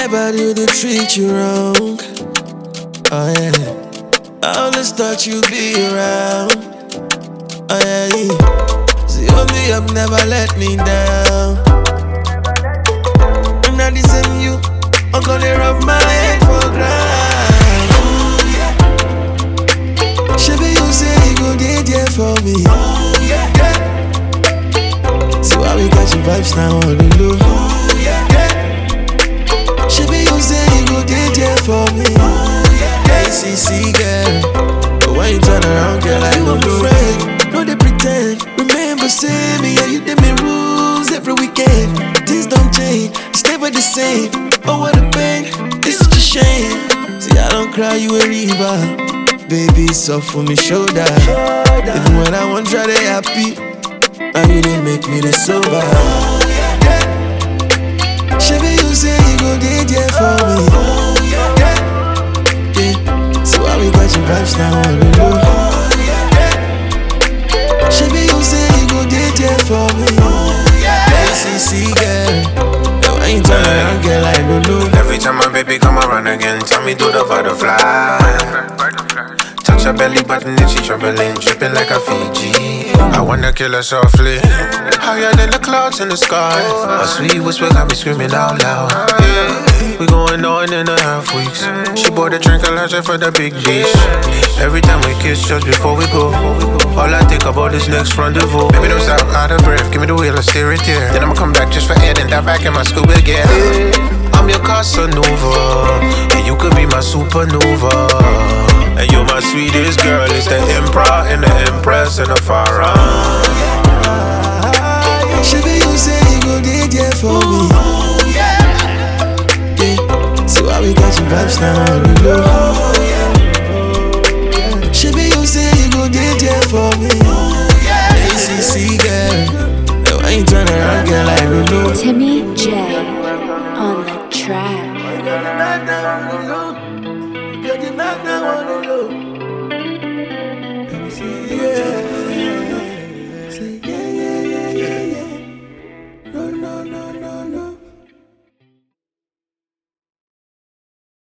never do they treat you wrong. Oh yeah, I always thought you'd be around. Oh yeah, see only up never let me down. I'm not the same you, I'm gonna rub my head for ground. Ooh yeah, Shabby you say you go date there for me. Ooh yeah, yeah. See why we catching vibes now on the low. Ooh yeah, yeah. Shabby you say you go date there for me. ACC girl, but when you turn around, girl, I don't know. No, they pretend. Remember, say me, yeah, you did me rules every weekend. Things don't change, it's never the same. Oh, what a pain, it's such a shame. See, I don't cry, you a river. Baby, soft for me shoulder. Even when I want try, they happy. And you didn't make me the sober. Shabby, you say you go date there for me. Why we catching vibes now on the low? Shabby, you say you go date there for me. ACC girl, why you turn around, girl, I don't know. Every time my baby come around again, tell me do the butterfly. Touch her belly button and she trembling, dripping like a Fiji. I wanna kill her softly, higher than the clouds in the sky. A sweet whisper got me screaming out loud. Yeah. We going on in a half weeks. She bought a drink and lunch for the big dish. Every time we kiss just before we go, all I think about is next rendezvous. Baby, don't stop, out of breath, give me the wheel and steer it here. Then I'ma come back just for air, then dive back in my scuba gear. I'm your Casanova, and you could be my supernova. And you're my sweetest girl, it's the emperor and the empress and the pharaoh. Shabby, you say you go date there for me. See why we catching vibes now on the low. Shabby, you say you go date there for me. ACC girl, why you turn around, girl, I don't know. Timmy J.